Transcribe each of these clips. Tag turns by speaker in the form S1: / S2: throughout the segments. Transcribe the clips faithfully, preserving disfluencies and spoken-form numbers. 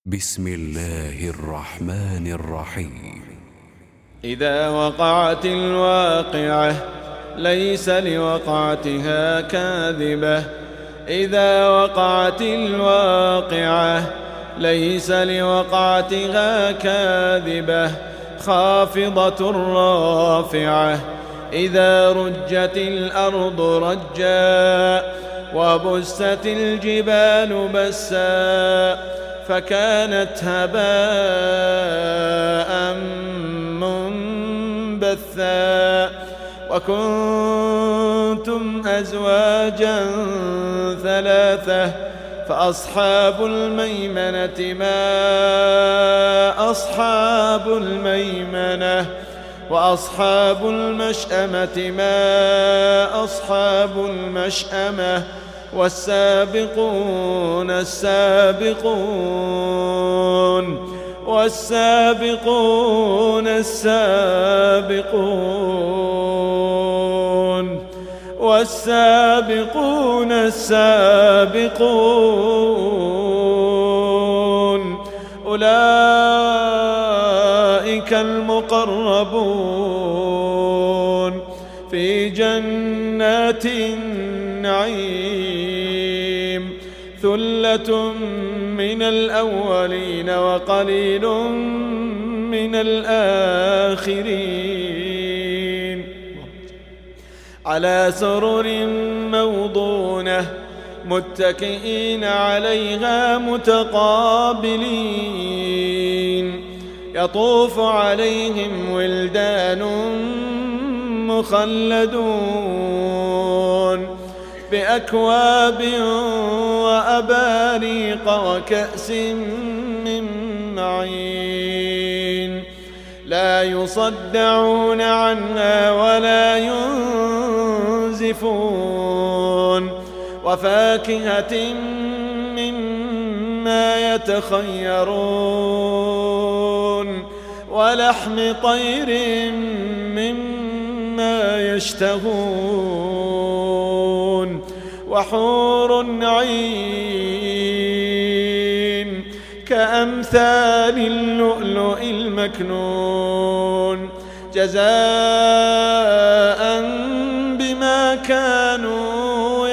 S1: بسم الله الرحمن الرحيم.
S2: إذا وقعت الواقعة ليس لوقعتها كاذبة. إذا وقعت الواقعة ليس لوقعتها كاذبة خافضة رافعة. إذا رجت الأرض رجا وبست الجبال بسا فكانت هباء منبثا. وكنتم أزواجا ثلاثة فأصحاب الميمنة ما أصحاب الميمنة وأصحاب المشأمة ما أصحاب المشأمة والسابقون السابقون والسابقون السابقون والسابقون السابقون أولئك المقربون في جنات النعيم. ثلة من الأولين وقليل من الآخرين على سرر موضونة متكئين عليها متقابلين. يطوف عليهم ولدان مخلدون بأكواب وأباريق وكأس من معين لا يصدعون عنها ولا ينزفون. وفاكهة مما يتخيرون ولحم طير مما يشتهون وحور عين كأمثال اللؤلؤ المكنون جزاء بما كانوا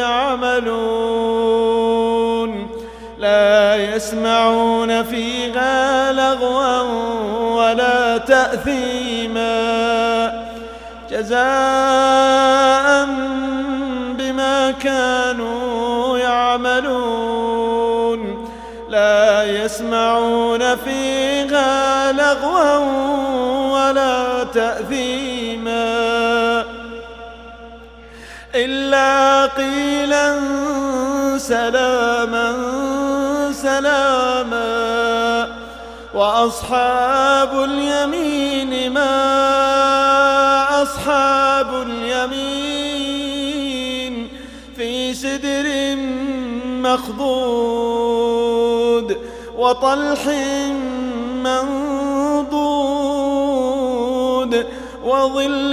S2: يعملون. لا يسمعون فيها لغوا ولا تأثيما جزاء بما كانوا يعملون. لا يسمعون فيها لغوا ولا تأثيما إلا قيلا سلاما سلاما. وأصحاب اليمين ما أصحاب اليمين في سدر مخضود وطلح منضود وظل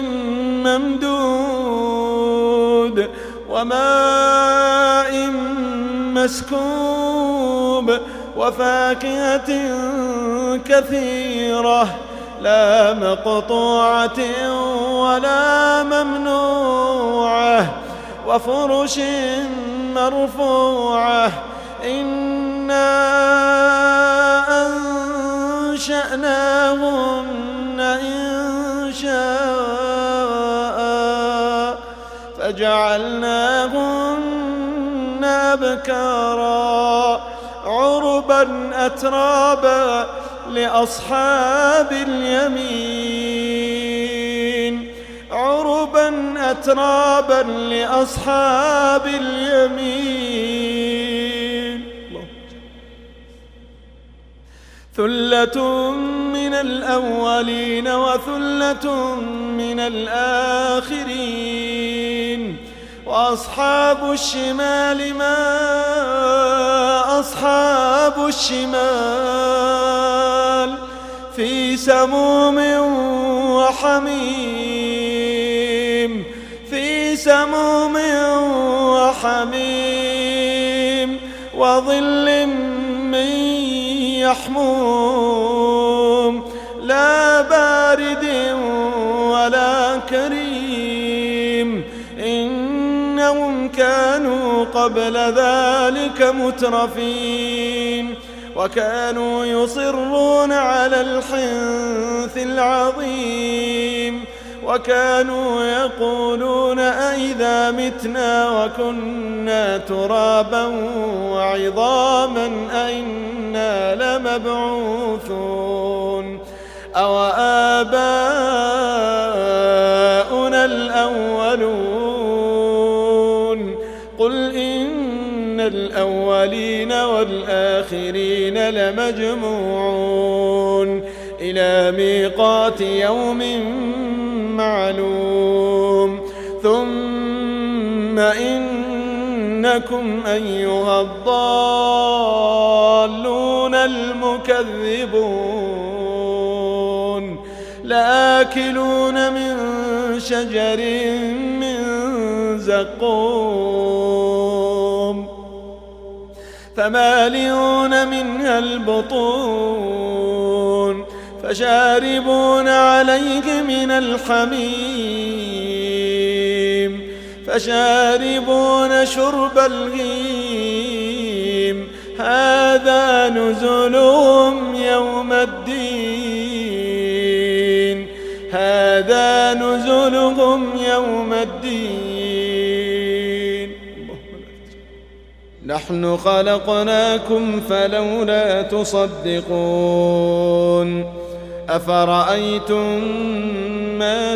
S2: ممدود وماء مسكوب وفاكهة كثيرة لا مقطوعة ولا ممنوعة وفرش مرفوعة. إنا أنشأناهن إن شاء فجعلناهن أبكارا عربا أترابا لأصحاب اليمين عربا أترابا لأصحاب اليمين. ثلة من الأولين وثلة من الآخرين. وأصحاب الشمال ما أصحاب الشمال في سموم وحميم في سموم وحميم وظل من يحموم لا بارد ولا كريم إنهم كانوا قبل ذلك مترفين وكانوا يصرون على الحنث العظيم وكانوا يقولون أئذا متنا وكنا ترابا وعظاما أئنا لمبعوثون أو آباؤنا الأولون قل إن الأولين والآخرين لمجموعون إلى ميقات يوم معلوم ثم إنكم أيها الضالون المكذبون لآكلون من شجر من زقوم فمالئون منها البطون فشاربون عليه من الحميم فشاربون شرب الهيم هذا نزلهم يوم الدين هذا نزلهم يوم الدين نحن خلقناكم فلولا تصدقون أفرأيتم ما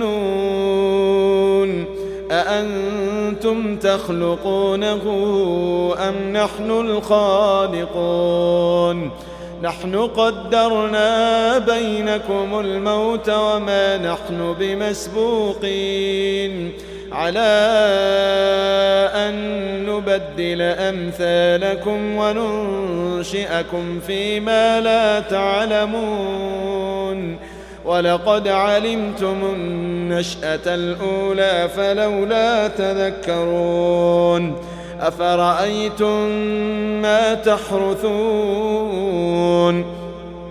S2: تمنون أأنتم تخلقونه أم نحن الخالقون نحن قدرنا بينكم الموت وما نحن بمسبوقين على أن نبدل أمثالكم وننشئكم فيما لا تعلمون ولقد علمتم النشأة الأولى فلولا تذكرون أفرأيتم ما تحرثون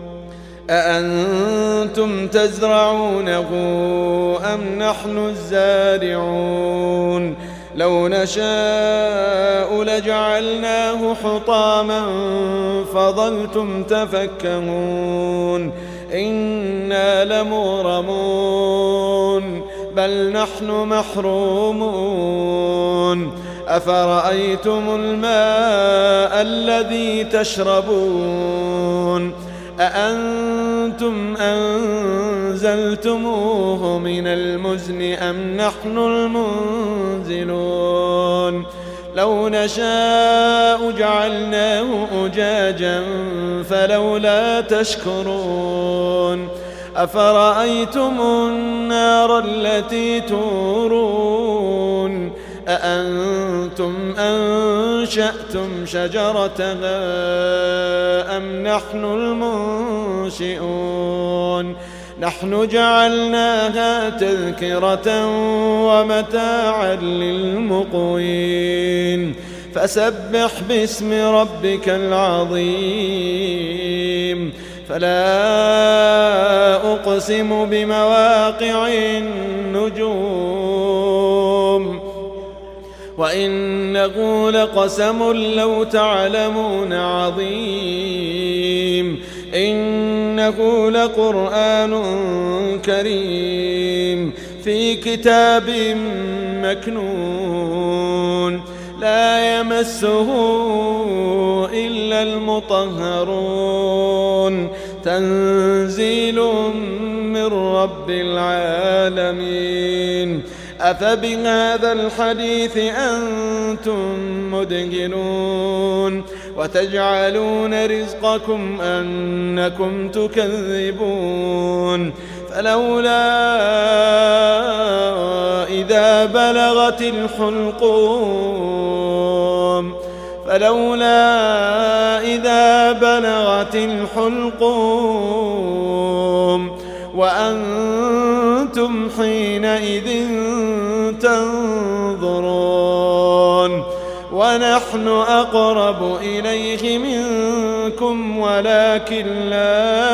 S2: أأنتم تزرعونه أم نحن الزارعون لو نشاء لجعلناه حطاما فظلتم تفكهون إنا لمغرمون بل نحن محرومون أفرأيتم الماء الذي تشربون أأنتم أنزلتموه من المزن أم نحن المنزلون لو نشاء جعلناه أجاجا فلولا تشكرون أفرأيتم النار التي تورون أأنتم أنشأتم شجرتها أم نحن المنشئون نحن جعلناها تذكرة ومتاعا للمقوين فسبح باسم ربك العظيم فلا أقسم بمواقع النجوم وإنه لقسم لو تعلمون عظيم إنه لقرآن كريم في كتاب مكنون لا يمسه إلا المطهرون تنزيل من رب العالمين أفبهذا الحديث أنتم مدهنون وتجعلون رزقكم أنكم تكذبون فلولا إذا بلغت الحلقوم فلولا إذا بلغت الحلقوم وأنتم حينئذ تنظرون ونحن أقرب إليه منكم منكم ولكن لا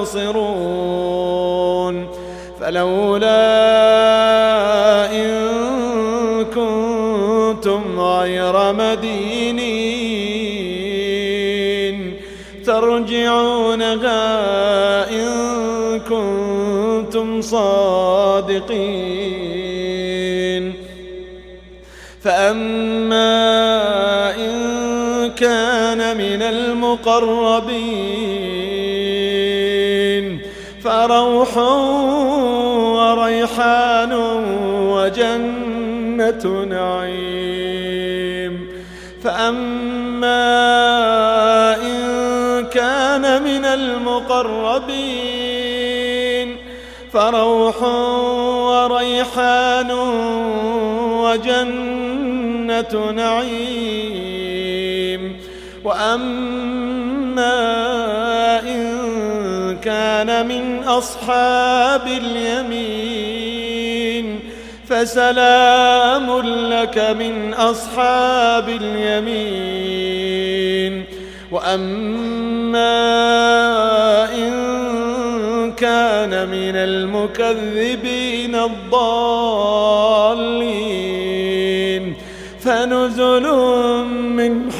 S2: تبصرون فلولا إن كنتم غير مدينين ترجعونها إن كنتم صادقين فأما إن كان من المقربين فروح وريحان وجنة نعيم فأما إن كان من المقربين فروح وريحان وجنة نعيم وأما إن كان من أصحاب اليمين فسلام لك من أصحاب اليمين وأما إن كان من المكذبين الضالين فنزل من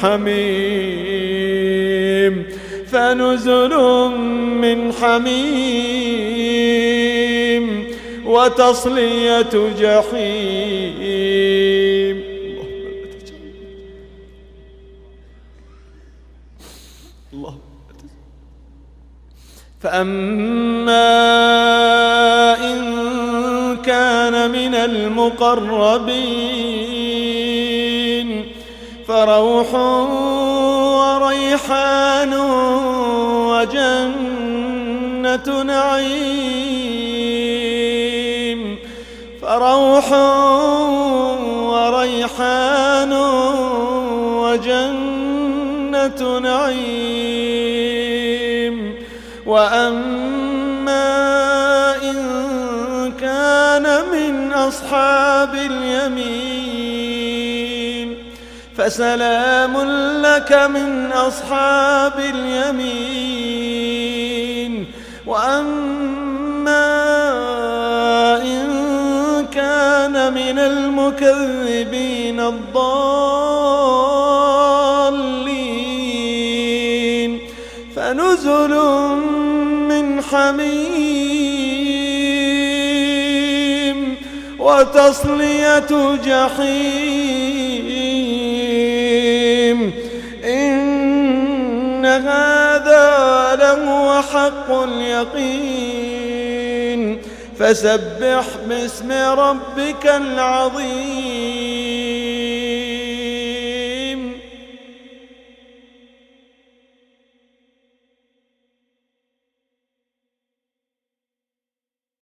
S2: حميم فنزل من حميم وتصلية جحيم الله فأما إن كان من المقربين فروح وريحان وجنة نعيم فروح وريحان وجنة نعيم وأما إن كان من أصحاب اليمين فسلام لك من أصحاب اليمين وأما إن كان من المكذبين الضالين فنزل من حميم وتصلية جحيم إن هذا لهو حق اليقين فسبح باسم ربك العظيم